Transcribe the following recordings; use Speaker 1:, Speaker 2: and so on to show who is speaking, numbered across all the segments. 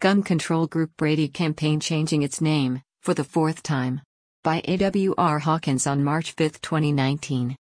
Speaker 1: Gun control group Brady campaign changing its name, for the fourth time. By A.W.R. Hawkins on March 5, 2019.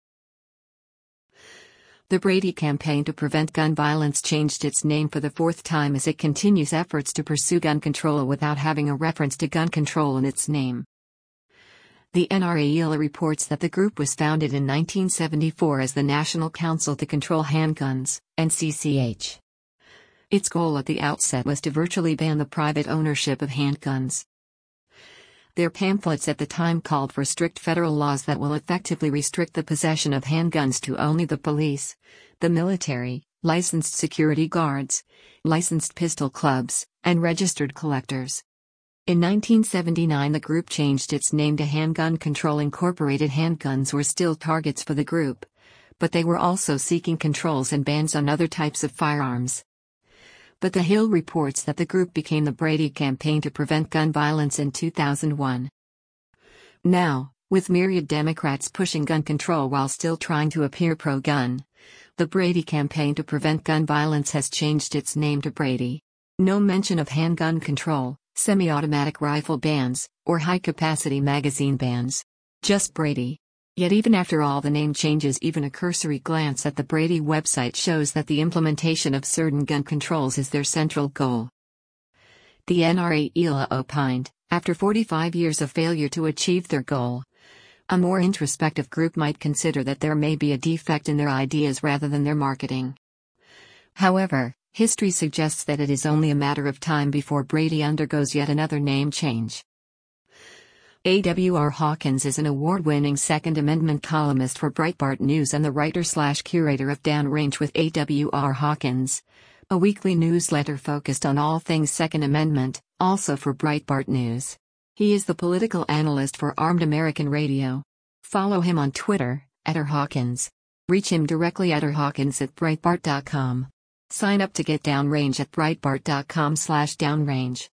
Speaker 1: The Brady campaign to prevent gun violence changed its name for the fourth time as it continues efforts to pursue gun control without having a reference to gun control in its name. The NRA reports that the group was founded in 1974 as the National Council to Control Handguns, NCCH. Its goal at the outset was to virtually ban the private ownership of handguns. Their pamphlets at the time called for strict federal laws that will effectively restrict the possession of handguns to only the police, the military, licensed security guards, licensed pistol clubs, and registered collectors. In 1979 the group changed its name to Handgun Control Incorporated. Handguns were still targets for the group, but they were also seeking controls and bans on other types of firearms. But The Hill reports that the group became the Brady Campaign to Prevent Gun Violence in 2001. Now, with myriad Democrats pushing gun control while still trying to appear pro-gun, the Brady Campaign to Prevent Gun Violence has changed its name to Brady. No mention of handgun control, semi-automatic rifle bans, or high-capacity magazine bans. Just Brady. Yet even after all the name changes, even a cursory glance at the Brady website shows that the implementation of certain gun controls is their central goal. The NRA opined, after 45 years of failure to achieve their goal, a more introspective group might consider that there may be a defect in their ideas rather than their marketing. However, history suggests that it is only a matter of time before Brady undergoes yet another name change. A.W.R. Hawkins is an award-winning Second Amendment columnist for Breitbart News and the writer/curator of Downrange with A.W.R. Hawkins, a weekly newsletter focused on all things Second Amendment, also for Breitbart News. He is the political analyst for Armed American Radio. Follow him on Twitter, @rhawkins. Reach him directly at rhawkins@breitbart.com. Sign up to get Downrange at breitbart.com/downrange.